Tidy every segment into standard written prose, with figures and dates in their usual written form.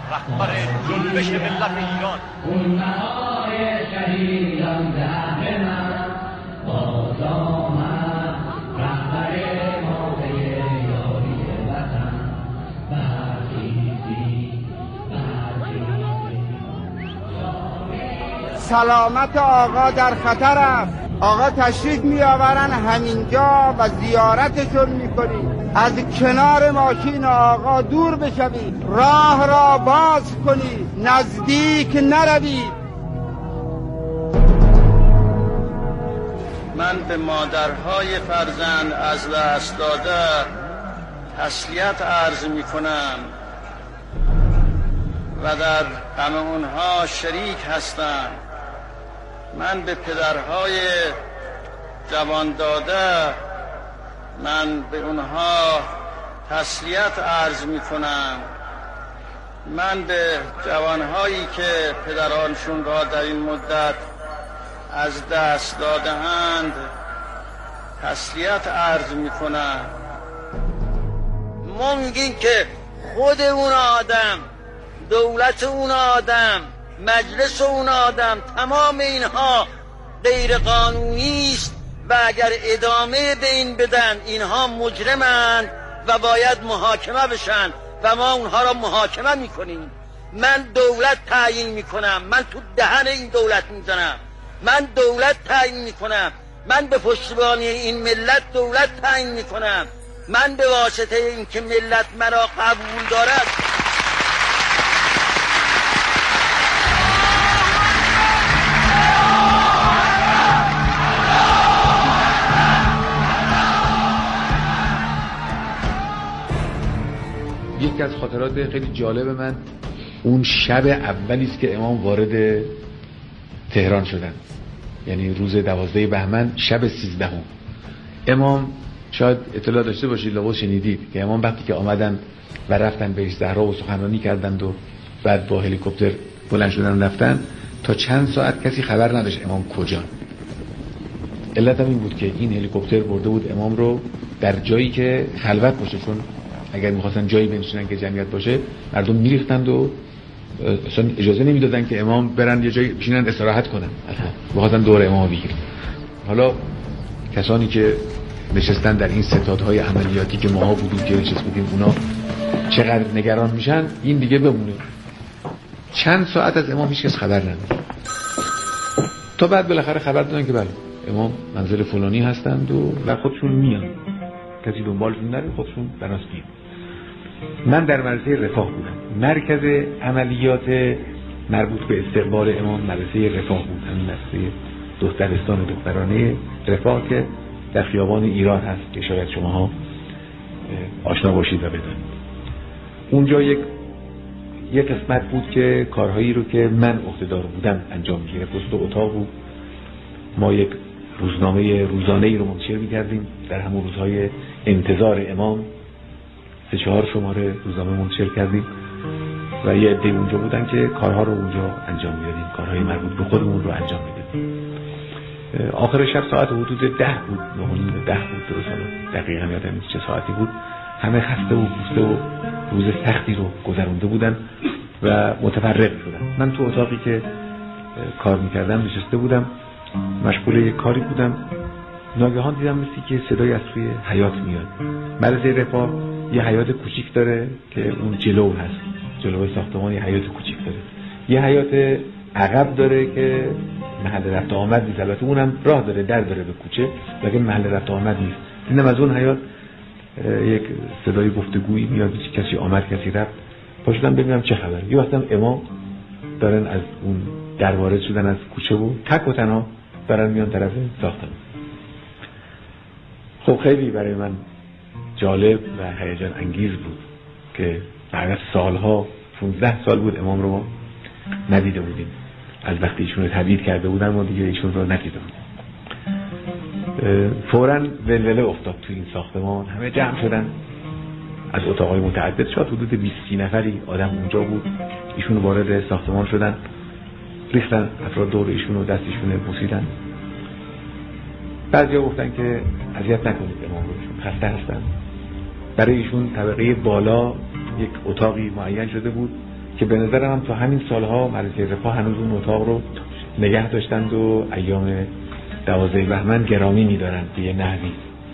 رهبر جنبش ملت ایران. خونهای شهیدان زهر من باز آمد، رهبر موقع یاری وطن. برخیزی سلامت آقا در خطر است. آقا تشریف می آورن همینجا و زیارتشون می کنید. از کنار ماشین آقا دور بشوید، راه را باز کنید، نزدیک نروید. من به مادرهای فرزند از دست داده تسلیت عرض می کنم و در غم اونها شریک هستم. من به پدرهای جوان داده من به اونها تسلیت عرض می کنم. من به جوانهایی که پدرانشون را در این مدت از دست داده‌اند تسلیت عرض می کنم. ممکن که خود اون آدم، دولت اون آدم، مجلس اون آدم، تمام اینها غیر قانونی است و اگر ادامه به این بدن اینها مجرمند و باید محاکمه بشن و ما اونها را محاکمه میکنیم. من دولت تعیین میکنم، من تو دهن این دولت میزنم، من دولت تعیین میکنم، من به پشتیبانی این ملت دولت تعیین میکنم، من به واسطه این که ملت مرا قبول دارد. یکی از خاطرات خیلی جالب من اون شب اولی است که امام وارد تهران شدن، یعنی روز 12 بهمن شب 13. امام شاید اطلاع داشته باشید، لابد شنیدید که امام وقتی که آمدن و رفتن بهشت زهرا و سخنرانی کردند و بعد با هلیکوپتر بلند شدن رفتن، تا چند ساعت کسی خبر نداشت امام کجا. علت هم این بود که این هلیکوپتر برده بود امام رو در جایی که خلوت باشه، چون اگر می‌خواستن جایی بنشینن که جمعیت باشه مردم میریختند و اصلا اجازه نمیدادن که امام برن یه جایی بشینن استراحت کنن، می‌خواستن دور امام بگیرن. حالا کسانی که نشستن در این ستادهای عملیاتی که ماها بودیم که نشست بودیم، اونا چقدر نگران میشن این دیگه بمونه. چند ساعت از امام هیچ کس خبر نداشت تا بعد بالاخره خبر دادن که بله امام منزل فلانی هستند و خودشون میان، کسی دنبالشون نره، خودشون براس بیان. من در مدرسه رفاه بودم، مرکز عملیات مربوط به استقبال امام مدرسه رفاه بود، همین مدرسه دخترانه رفاه که در خیابان ایران هست که شاید شماها آشنا باشید و بدانید. اونجا یک قسمت بود که کارهایی رو که من عهده‌دار بودم انجام می‌گرفت. تو اتاق بود، ما یک روزنامه روزانه‌ای رو منتشر می‌کردیم در همون روزهای انتظار امام. 3-4 شماره روزنامه منتشر کردیم و یه عده اونجا بودن که کارها رو اونجا انجام میدادیم، کارهای مربوط به خودمون رو انجام میدادیم. آخر شب ساعت حدود 10 بود، 9:30 بود، درست دقیقاً یادم نیست چه ساعتی بود. همه خسته و کوفته و روز سختی رو گذرونده بودن و متفرق شدن. من تو اتاقی که کار میکردم نشسته بودم، مشغول یک کاری بودم. ناگهان دیدم مثل که صدای از توی حیاط میاد. مدرسه رفاه یه حیاط کوچیک داره که اون جلو هست، جلوی ساختمان یه حیاط کوچیک داره. یه حیاط عقب داره که محل رفت آمد نیست، البته اونم راه داره، در داره به کوچه، لیکن محل رفت آمد نیست. دیدم از اون حیاط یک صدای گفتگویی میاد، کسی آمد کسی رفت. پاشدم ببینم چه خبره. یه وقتم امام دارن از اون در وارد شدن از کوچه و تک و تنها دارن میان طرف ساختمان. خب خیلی برای من جالب و هیجان انگیز بود که بعد از سالها 15 سال بود امام رو ما ندیده بودیم. از وقتی ایشون رو تبعید کرده بودن ما دیگه ایشون رو ندیده بودیم. فوراً ولوله افتاد تو این ساختمان، همه جمع شدن از اتاقهای متعدد، شاید حدود 20-30 نفری آدم اونجا بود. ایشون وارد ساختمان شدن، ریختن افراد دور ایشون و دستشون بوسیدن. بعضیا گفتن که اذیت نکنید امام رو، ایشون خسته هستن. برای ایشون طبقه بالا یک اتاقی معین شده بود که به نظرم هم تا همین سالها مدرسه رفاه هنوز اون اتاق رو نگه داشتند و ایام 12 بهمن گرامی می‌دارن به یه نحوی.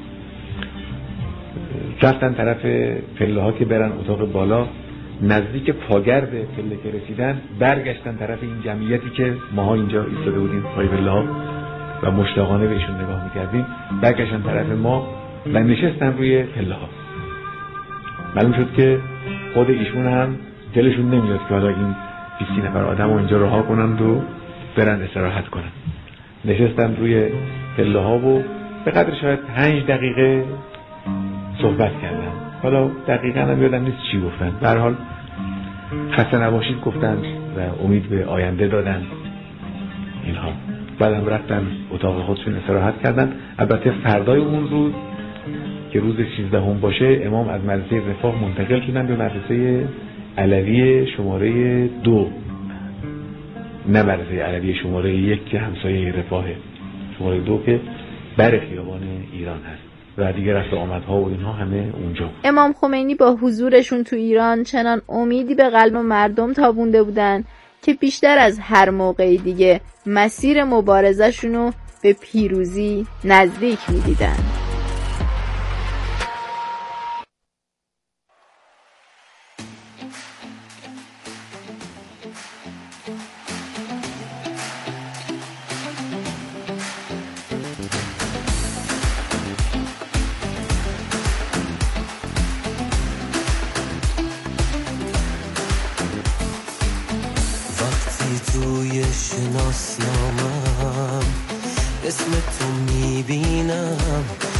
رفتن طرف پله ها که برن اتاق بالا، نزدیک پاگرد پله که رسیدن برگشتن طرف این جمعیتی که ماها اینجا ایستاده بودیم پای پله ها و مشتاقانه بهشون نگاه میکردیم، برگشتن طرف ما و نشستن روی پله ها. معلوم شد که خود ایشون هم دلشون نمیاد که حالا این 20 نفر آدم رو اینجا رها کنند و برن استراحت کنن. نشستن روی پله ها و به قدر شاید 5 دقیقه صحبت کردن. حالا دقیقاً هم یادم نیست چی گفتن. به هر حال خسته نباشید گفتن و امید به آینده دادن اینها. بعدم رفتن اتاق خودشون استراحت کردن. البته فردای اون روز که روز 16 باشه، امام از مدرسه رفاه منتقل شدن به مدرسه علوی شماره 2، نه مدرسه علوی شماره 1 که همسایه رفاهه، شماره 2 که بر خیابان ایران هست و دیگه رفت آمدها و اینها همه اونجا. امام خمینی با حضورشون تو ایران چنان امیدی به قلب مردم تابونده بودن که بیشتر از هر موقعی دیگه مسیر مبارزه‌شونو به پیروزی نزدیک می‌دیدن. توی شناسنامم اسم تو میبینم،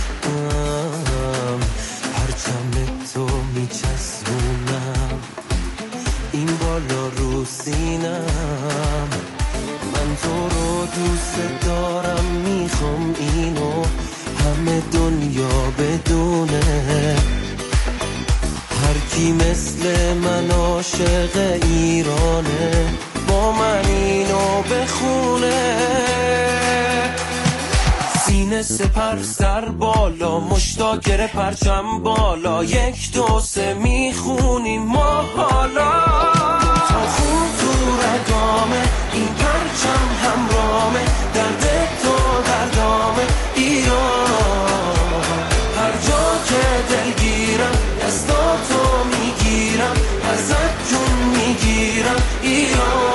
پرچم تو میچسبونم این بالا رو سینم. من تو رو دوست دارم، میخوام اینو همه دنیا بدونه. هر کی مثل من عاشق ایرانه با من اینو بخونه. سینه سپر سر بالا، مشتاق پرچم بالا، 1 2 3 میخونیم ما حالا. تا خون تو رگامه این پرچم همرامه، درد تو دردامه ایران. هر جا که دلگیرم دستاتو میگیرم، ازت جون میگیرم ایران.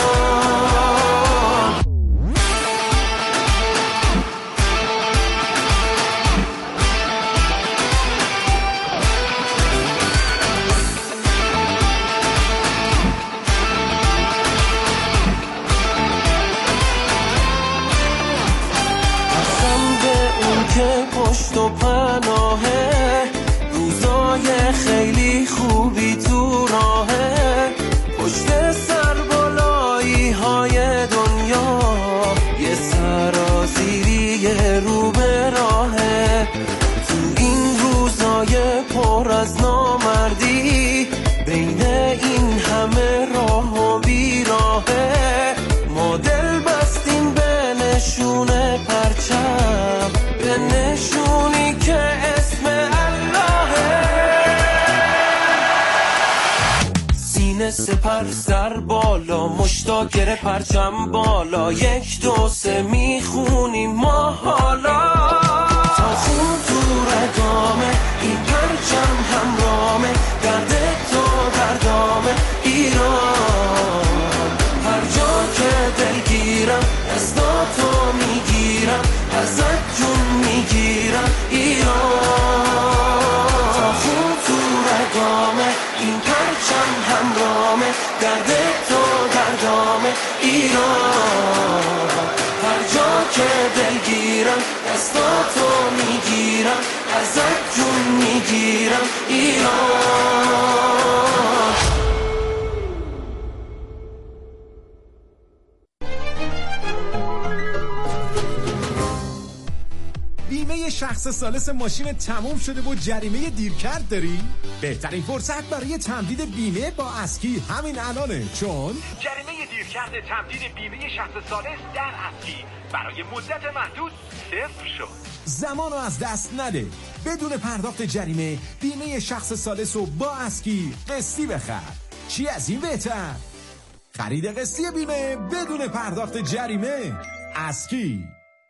پشت و پناهه، روزای خیلی خوبی تو راهه. پشت سر بالایی های دنیا یه سرازیری رو به راهه. تو این روزای پر از نامردی، بین این همه راه و بیراهه، ما دل بستیم به نشون پرچم، به نشونی که اسم اللهه. سینه سپر سر بالا، مشتاق پرچم بالا، 1 2 3 میخونیم ما حالا. تا خون تو رگامه این پرچم همرامه، درد تو دردامه ایران. هر جا که دلگیرم دستاتو میگیرم، ازت جون میگیرم ایران. تا خون تو رگامه این پرچم همرامه، درد تو دردامه ایران. هر جا که دلگیرم دستاتو میگیرم، ازت جون میگیرم ایران. بیمه شخص ثالث ماشین تموم شده و جریمه دیرکرد داری؟ بهترین فرصت برای تمدید بیمه با اسکی همین الانه، چون جریمه دیرکرد تمدید بیمه شخص ثالث در اسکی برای مدت محدود 0 شد. زمانو از دست نده. بدون پرداخت جریمه بیمه شخص ثالث رو با اسکی قسطی بخر. چی از این بهتر؟ خرید قسطی بیمه بدون پرداخت جریمه. اسکی.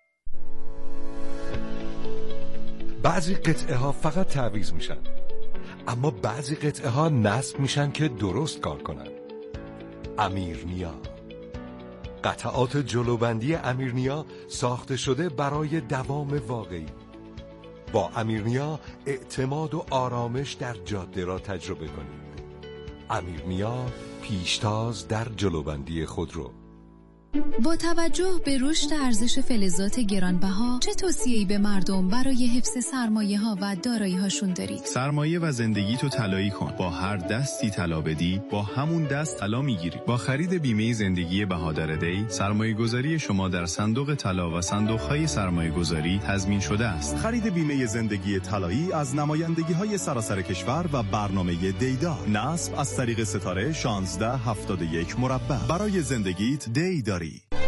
بعضی قطعه ها فقط تعویض میشن، اما بعضی قطعه ها نصب میشن که درست کار کنن. امیرنیا، قطعات جلوبندی امیرنیا ساخته شده برای دوام واقعی. با امیرنیا اعتماد و آرامش در جاده را تجربه کنید. امیرنیا، پیشتاز در جلوبندی خودرو. با توجه به رشد ارزش فلزات گرانبها، چه توصیه‌ای به مردم برای حفظ سرمایه‌ها و دارایی‌هاشون دارید؟ سرمایه و زندگی تو طلایی کن. با هر دستی طلا بدی، با همون دست طلا میگیری. با خرید بیمه زندگی بهادر دی، سرمایه‌گذاری شما در صندوق طلا و صندوق‌های سرمایه‌گذاری تضمین شده است. خرید بیمه زندگی طلایی از نمایندگی‌های سراسر کشور و برنامه دیدا. نصب از طریق ستاره 1671 مربع. برای زندگیت دیداری.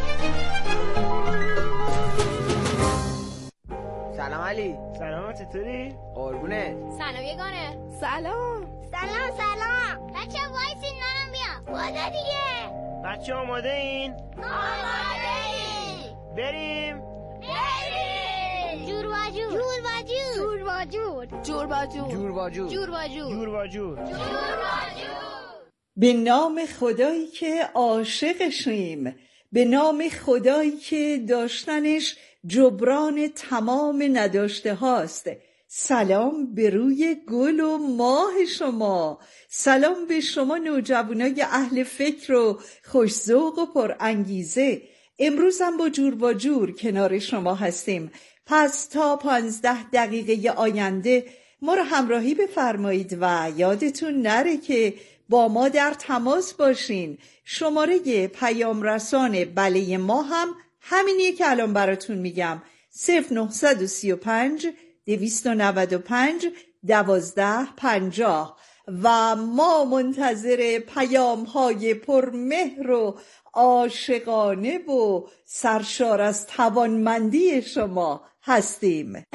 سلام علی. سلام، چطوری؟ قربونت. سلام یگانه. سلام. سلام. بچه وایسین منم بیام. بوده دیگه. بچه آماده این؟ آماده این. بریم. جور با جور. به نام خدایی که عاشقشیم، به نام خدایی که داشتنش جبران تمام نداشته هاست. سلام به روی گل و ماه شما، سلام به شما نوجوانای اهل فکر و خوش‌ذوق و پرانگیزه. امروز هم با جور کنار شما هستیم. پس تا 15 دقیقه آینده ما رو همراهی بفرمایید و یادتون نره که با ما در تماس باشین. شماره پیام رسان بله ما هم همینیه که الان براتون میگم، 0935 295 1250 و ما منتظر پیام های پرمهر و عاشقانه و سرشار از توانمندی شما هستیم.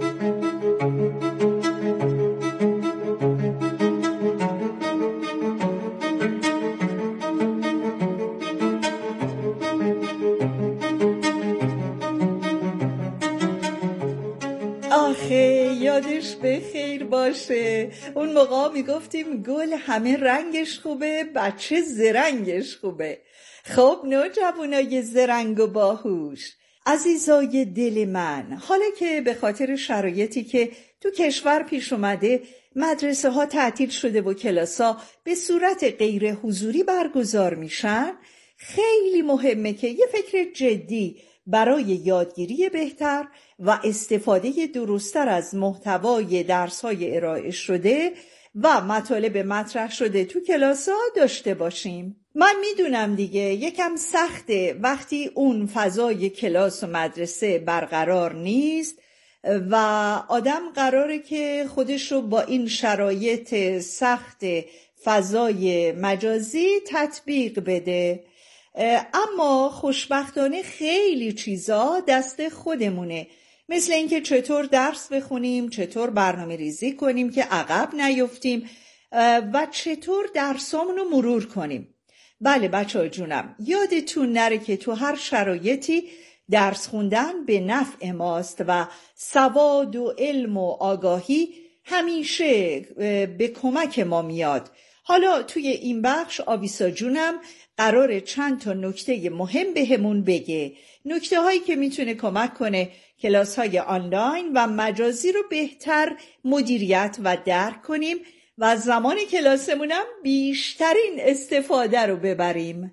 آخه یادش به خیر باشه، اون موقع میگفتیم گل همه رنگش خوبه، بچه زرنگش خوبه. خب نوجوانای زرنگ و باهوش، عزیزای دل من، حالا که به خاطر شرایطی که تو کشور پیش اومده مدرسه ها تعطیل شده و کلاسا به صورت غیر حضوری برگزار میشن، خیلی مهمه که یه فکر جدی برای یادگیری بهتر و استفاده درست‌تر از محتوای درس‌های ارائه شده و مطالب مطرح شده تو کلاس‌ها داشته باشیم. من میدونم دیگه یکم سخته وقتی اون فضای کلاس و مدرسه برقرار نیست و آدم قراره که خودشو با این شرایط سخت فضای مجازی تطبیق بده. اما خوشبختانه خیلی چیزا دست خودمونه، مثل اینکه چطور درس بخونیم، چطور برنامه ریزی کنیم که عقب نیفتیم و چطور درسامونو مرور کنیم. بله بچه‌ها جونم، یادتون نره که تو هر شرایطی درس خوندن به نفع ماست و سواد و علم و آگاهی همیشه به کمک ما میاد. حالا توی این بخش آویسا جونم قراره چند تا نکته مهم بهمون بگه، نکته هایی که میتونه کمک کنه کلاس های آنلاین و مجازی رو بهتر مدیریت و درک کنیم و زمان کلاسمونم بیشترین استفاده رو ببریم.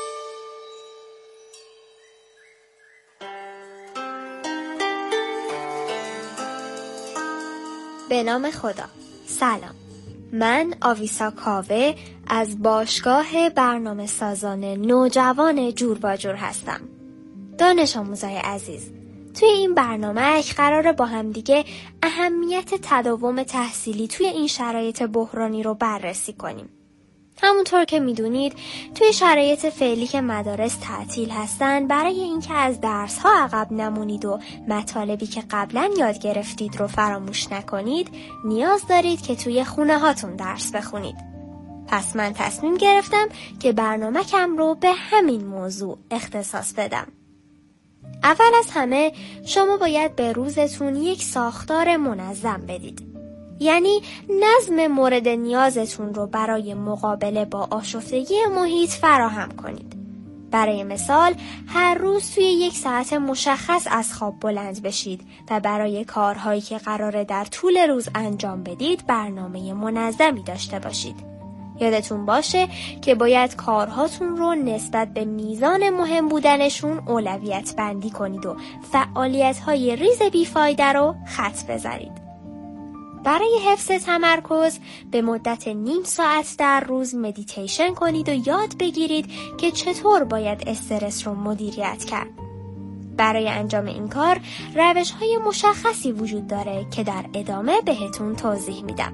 به نام خدا. سلام، من آویسا کاوه از باشگاه برنامه سازان نوجوان جور با جور هستم. دانش آموزای عزیز، توی این برنامه قراره با هم دیگه اهمیت تداوم تحصیلی توی این شرایط بحرانی رو بررسی کنیم. همونطور که میدونید توی شرایط فعلی که مدارس تعطیل هستن، برای اینکه از درس‌ها عقب نمونید و مطالبی که قبلا یاد گرفتید رو فراموش نکنید، نیاز دارید که توی خونه هاتون درس بخونید. پس من تصمیم گرفتم که برنامه‌کم رو به همین موضوع اختصاص بدم. اول از همه شما باید به روزتون یک ساختار منظم بدید. یعنی نظم مورد نیازتون رو برای مقابله با آشفتگی محیط فراهم کنید. برای مثال هر روز توی 1 ساعت مشخص از خواب بلند بشید و برای کارهایی که قراره در طول روز انجام بدید برنامه منظمی داشته باشید. یادتون باشه که باید کارهاتون رو نسبت به میزان مهم بودنشون اولویت بندی کنید و فعالیت‌های ریز بیفایده رو خط بذارید. برای حفظ تمرکز به مدت نیم ساعت در روز مدیتیشن کنید و یاد بگیرید که چطور باید استرس رو مدیریت کرد. برای انجام این کار روش‌های مشخصی وجود داره که در ادامه بهتون توضیح میدم.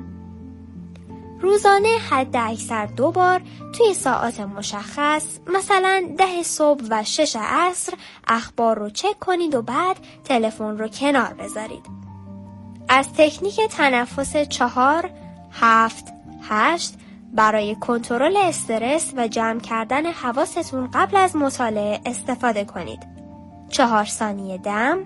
روزانه حد اکثر 2 بار توی ساعات مشخص، مثلا 10 صبح و 6 عصر، اخبار رو چک کنید و بعد تلفن رو کنار بذارید. از تکنیک تنفس 4 7 8 برای کنترل استرس و جمع کردن حواستون قبل از مطالعه استفاده کنید. 4 ثانیه دم،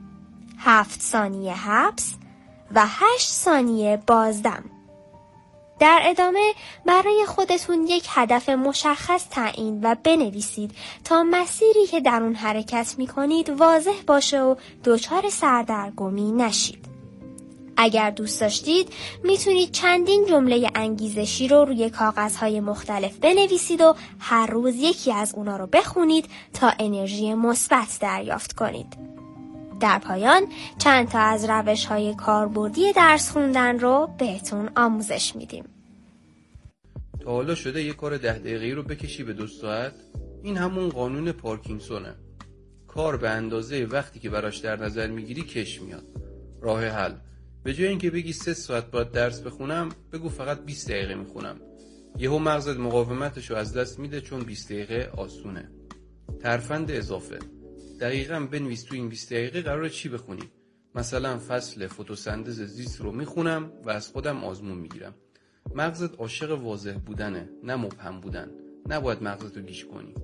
7 ثانیه حبس و 8 ثانیه بازدم. در ادامه برای خودتون یک هدف مشخص تعیین و بنویسید تا مسیری که در اون حرکت می کنید واضح باشه و دچار سردرگمی نشید. اگر دوست داشتید میتونید چندین جمله انگیزشی رو روی کاغذهای مختلف بنویسید و هر روز یکی از اونا رو بخونید تا انرژی مثبت دریافت کنید. در پایان چند تا از روش‌های کاربردی درس خوندن رو بهتون آموزش میدیم. تا حالا شده یه کار 10 دقیقه‌ای رو بکشی به 2 ساعت؟ این همون قانون پارکینسونه. کار به اندازه وقتی که براش در نظر میگیری کش میاد. راه حل: به جای اینکه بگی 3 ساعت باید درس بخونم، بگو فقط 20 دقیقه میخونم. یهو مغزت مقاومتشو از دست میده چون 20 دقیقه آسونه. ترفند اضافه: دقیقاً بنویس تو این 20 دقیقه قراره چی بخونی. مثلا فصل فتوسنتز زیست رو میخونم و از خودم آزمون میگیرم. مغزت عاشق واضح بودنه، نه مبهم بودن. نباید مغزتو گیج کنی.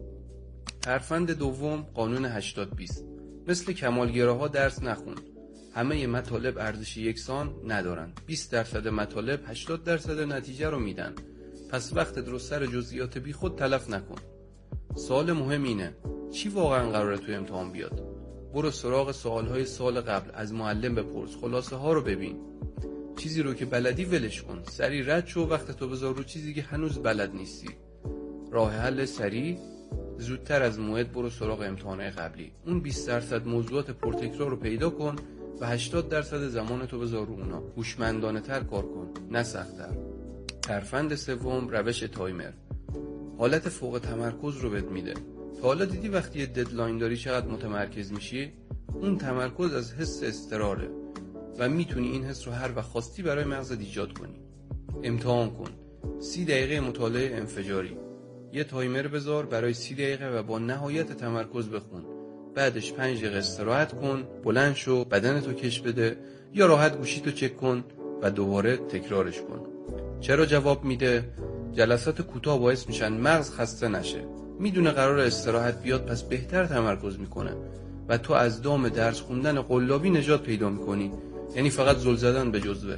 ترفند دوم قانون 80-20. مثل کمالگراها درس نخون. همه مطالب ارزش یکسان ندارن. 20% مطالب 80% نتیجه رو میدن. پس وقتت رو سر جزئیات بی خود تلف نکن. سوال مهم اینه: چی واقعا قراره تو امتحان بیاد؟ برو سراغ سوالهای سال قبل، از معلم بپرس، خلاصه ها رو ببین. چیزی رو که بلدی ولش کن، سریع رد شو، وقتتو بذار رو چیزی که هنوز بلد نیستی. راه حل سریع: زودتر از موعد برو سراغ امتحانات قبلی. اون 20% موضوعات پرتکرار رو پیدا کن و 80% زمانتو بذار رو اونا. هوشمندانه تر کار کن، نه سخت‌تر. ترفند سوم روش تایمر. حالت فوق تمرکز رو بهت میده. تا حالا دیدی وقتی یه ددلاین داری چقدر متمرکز میشی؟ اون تمرکز از حس اضطراره و میتونی این حس رو هر وقت خواستی برای مغزت ایجاد کنی. امتحان کن. 30 دقیقه مطالعه انفجاری. یه تایمر بذار برای 30 دقیقه و با نهایت تمرکز بخون. بعدش 5 دقیقه استراحت کن، بلند شو، بدنتو کش بده یا راحت گوشیتو چک کن و دوباره تکرارش کن. چرا جواب میده؟ جلسات کوتاه باعث میشن مغز خسته نشه. میدونه قرار استراحت بیاد، پس بهتر تمرکز میکنه و تو از دام درس خوندن قلابی نجات پیدا میکنی. یعنی فقط زل زدن به جزوه.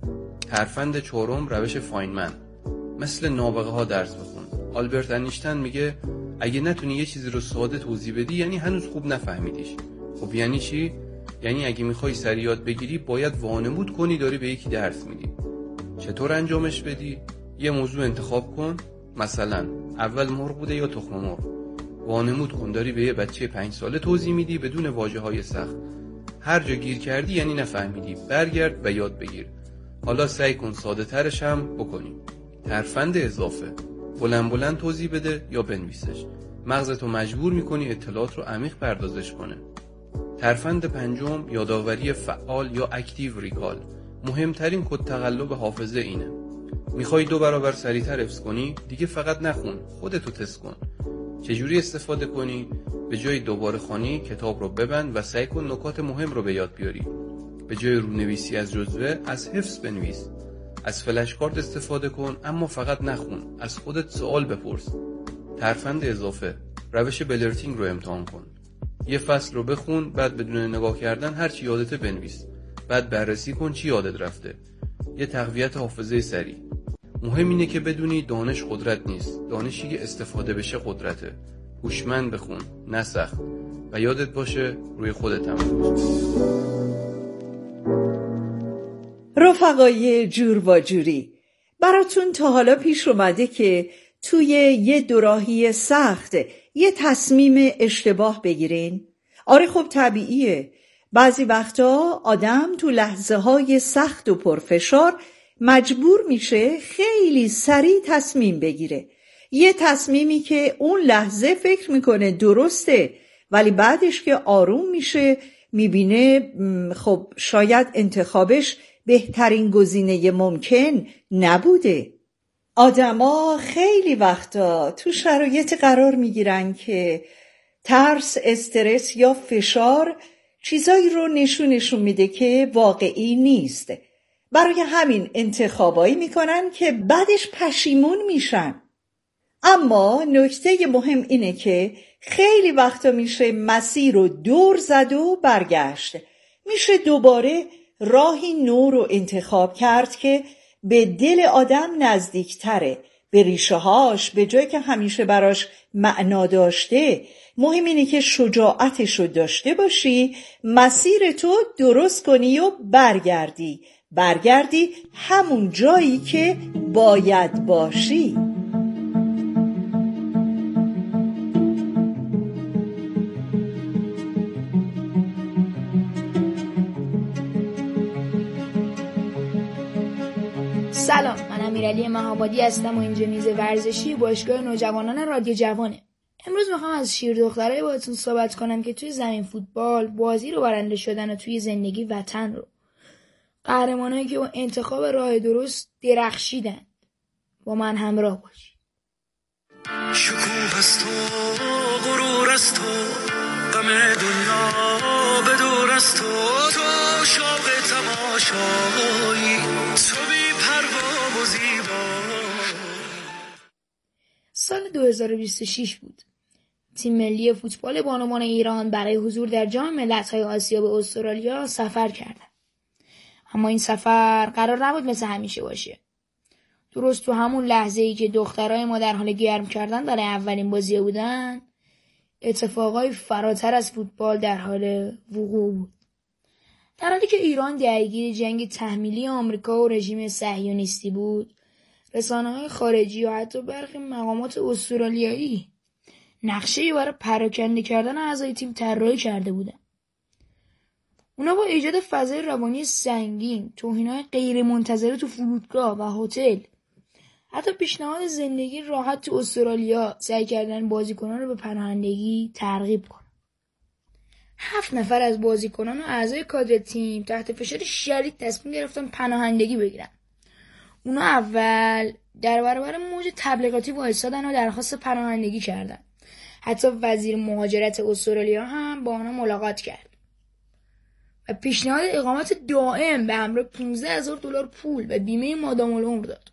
ترفند چهارم روش فاینمن. مثل نابغه ها درس بخون. آلبرت انیشتین میگه اگه نتونی یه چیزی رو ساده توضیح بدی یعنی هنوز خوب نفهمیدیش. خب یعنی چی؟ یعنی اگه میخوای سریع یاد بگیری باید وانمود کنی داری به یکی درس میدی. چطور انجامش بدی؟ یه موضوع انتخاب کن، مثلا اول مرغ بوده یا تخم مرغ. وانمود کن داری به یه بچه 5 ساله توضیح میدی بدون واژه‌های سخت. هر جا گیر کردی یعنی نفهمیدی، برگرد و یاد بگیر. حالا سعی کن ساده ترش هم بکنی. ترفند اضافه: بلند بلند توضیح بده یا بنویسش. مغزتو مجبور میکنی اطلاعات رو عمیق پردازش کنه. ترفند پنجم یادآوری فعال یا اکتیو ریکال. مهمترین کد تقلب حافظه اینه. میخوای 2 برابر سریعتر حفظ کنی؟ دیگه فقط نخون، خودتو تست کن. چجوری استفاده کنی؟ به جای دوباره خوانی کتاب رو ببند و سعی کن نکات مهم رو به یاد بیاری. به جای رونویسی از جزوه از حفظ بنویس. از فلش کارت استفاده کن، اما فقط نخون، از خودت سوال بپرس. ترفند اضافه، روش بلرتینگ رو امتحان کن. یه فصل رو بخون، بعد بدون نگاه کردن هر چی یادته بنویس، بعد بررسی کن چی یادت رفته. یه تقویت حافظه سریع. مهم اینه که بدونی دانش قدرت نیست، دانشی که استفاده بشه قدرته. هوشمند بخون، نه سخت، و یادت باشه روی خودت تمرکز کن. رفقای جور و جوری، براتون تا حالا پیش اومده که توی یه دوراهی سخت یه تصمیم اشتباه بگیرین؟ آره خب طبیعیه. بعضی وقتا آدم تو لحظه های سخت و پرفشار مجبور میشه خیلی سریع تصمیم بگیره. یه تصمیمی که اون لحظه فکر میکنه درسته، ولی بعدش که آروم میشه میبینه خب شاید انتخابش بهترین گزینه ممکن نبوده. آدما خیلی وقتا تو شرایط قرار میگیرن که ترس، استرس یا فشار چیزایی رو نشون میده که واقعی نیست. برای همین انتخابایی میکنن که بعدش پشیمون میشن. اما نکته مهم اینه که خیلی وقتا میشه مسیر رو دور زد و برگشت. میشه دوباره راهی نو رو انتخاب کرد که به دل آدم نزدیکتره، به ریشه هاش، به جایی که همیشه براش معنا داشته. مهم اینه که شجاعتش رو داشته باشی، مسیر تو درست کنی و برگردی همون جایی که باید باشی. سلام، من امیرعلی مهابادی هستم و اینجا میز ورزشی باشگاه نوجوانان رادیو جوانه. امروز میخوام از شیر دخترای باهاتون صحبت کنم که توی زمین فوتبال بازی رو برنده شدن و توی زندگی وطن رو. قهرمانایی که با انتخاب راه درست درخشیدن. با من همراه باشید. شکوه است تو، غرور است تو، غم دنیا به دور است تو شوق تماشایی، تو بی پروا و زیبا. سال 2026 بود. تیم ملی فوتبال بانوان ایران برای حضور در جام ملت‌های آسیا به استرالیا سفر کردند. اما این سفر قرار نبود مثل همیشه باشه. درست تو همون لحظه‌ای که دخترای ما در حال گرم کردن برای اولین بازی بودن، اتفاقای فراتر از فوتبال در حال وقوع بود. در حالی که ایران درگیر جنگ تحمیلی آمریکا و رژیم صهیونیستی بود، رسانه‌های خارجی و حتی برخی مقامات استرالیایی نقشه‌ای برای پراکنده کردن اعضای تیم طراحی کرده بودند. اونا با ایجاد فضای روانی سنگین، توهین‌های غیرمنتظره تو فرودگاه و هتل، حتی پیشنهاد زندگی راحت تو استرالیا، سعی کردن بازیکنان رو به پناهندگی ترغیب کنن. 7 نفر از بازیکنان و اعضای کادر تیم تحت فشار شدید تصمیم گرفتن پناهندگی بگیرن. اونا اول در برابر موج تبلیغاتی وایسادن و درخواست پناهندگی کردن. حتی وزیر مهاجرت استرالیا هم با اونا ملاقات کرد و پیشنهاد اقامت دائم به همراه $15,000 پول و بیمه مادام العمر داد.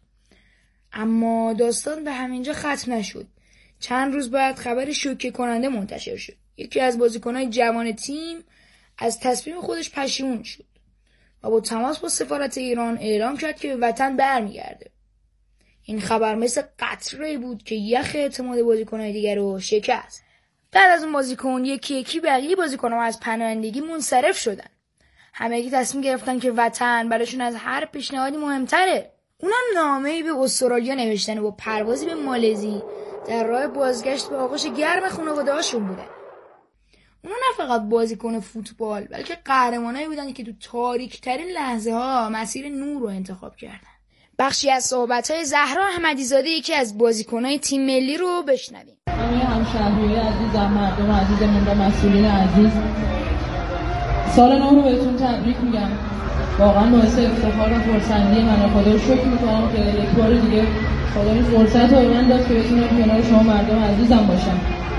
اما داستان به همینجا ختم نشد. چند روز بعد خبر شوکه کننده منتشر شد. یکی از بازیکن‌های جوان تیم از تصمیم خودش پشیمون شد و با تماس با سفارت ایران اعلام کرد که به وطن برمیگرده. این خبر مثل قطره‌ای بود که یخ اعتماد بازیکن‌های دیگر رو شکست. بعد از اون بازیکن یکی بقیه بازیکن‌ها از پناهندگی منصرف شدن. همگی تصمیم گرفتن که وطن براشون از هر پیشنهادی مهمتره. اونم نامه‌ای به استرالیا نوشتن و با پروازی به مالزی در راه بازگشت به آغوش گرم خانواده‌هاشون بودن. اونا نه فقط بازیکن فوتبال، بلکه قهرمانایی بودن که تو تاریک‌ترین لحظه‌ها مسیر نور رو انتخاب کردن. بخشی از صحبت‌های زهرا احمدی‌زاده یکی از بازیکن‌های تیم ملی رو بشنویم. همه همشهریای عزیزم، مردم عزیزمون و مسئولین عزیز، سال نو رو بهتون تبریک میگم. واقعا باعث افتخار و خرسندی من. خدا رو شکر میکنم که یک بار دیگه خدا این فرصت رو به من داد که بتونم کنار شما مردم عزیزم باشم.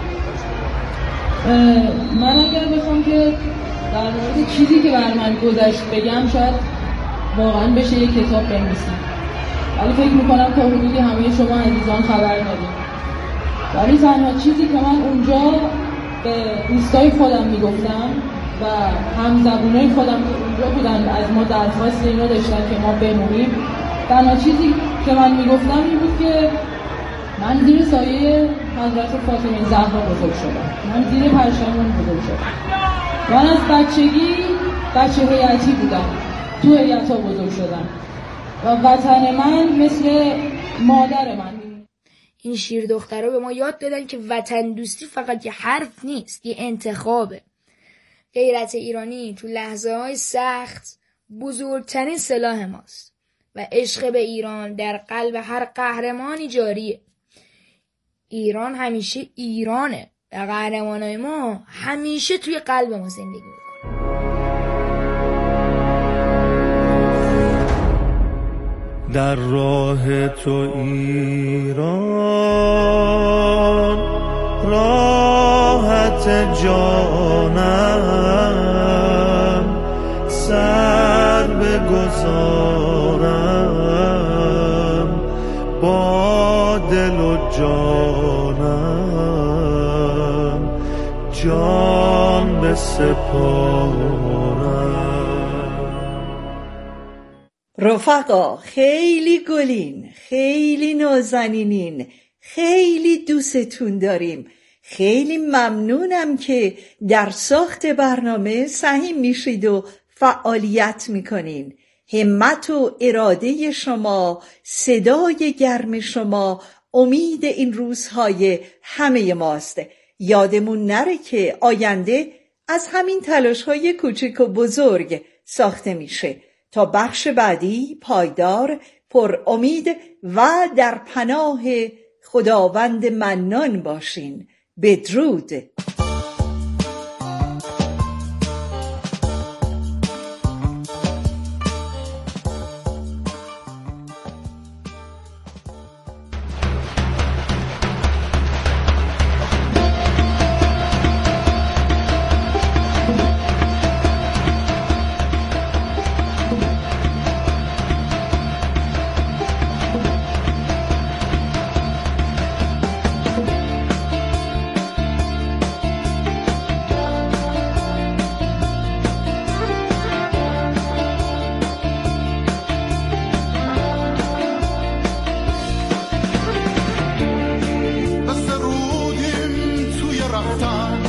من اگر بخوام که در مورد چیزی که بر من گذشت بگم، شاید واقعا بشه یک کتاب بنویسم. ولی فکر میکنم تا حدودی همه شما عزیزان خبر ندید. ولی تنها چیزی که من اونجا به دوستای خودم میگفتم و همزبونای خودم که اونجا بودن از ما درخواست اینو داشتن که ما بمونیم، تنها چیزی که من میگفتم این بود که من زیر سایه حضرت فاطمه زهرا بزرگ شدم، من زیر پرچم بزرگ شدم. من از بچگی بچه هیئتی بودم، تو هیئت‌ها بزرگ شدم و وطن من مثل مادر من. این شیر دخترها به ما یاد دادن که وطن دوستی فقط یه حرف نیست، یه انتخابه. غیرت ایرانی تو لحظه‌های سخت بزرگترین سلاح ماست و عشق به ایران در قلب هر قهرمانی جاریه. ایران همیشه ایرانه و قهرمانای ما همیشه توی قلب ما زندگی میکنه. در راه تو ایران راحت جانم سر بگذارم با دل و جانم جان بسپارم. رفقا خیلی گلین، خیلی نازنینین، خیلی دوستتون داریم. خیلی ممنونم که در ساخت برنامه سهیم میشید و فعالیت میکنین. همت و اراده شما، صدای گرم شما امید این روزهای همه ماست. یادمون نره که آینده از همین تلاش‌های کوچک و بزرگ ساخته میشه. تا بخش بعدی پایدار، پر امید و در پناه خداوند منان باشین. بدرود. بسرودیم توی رفتن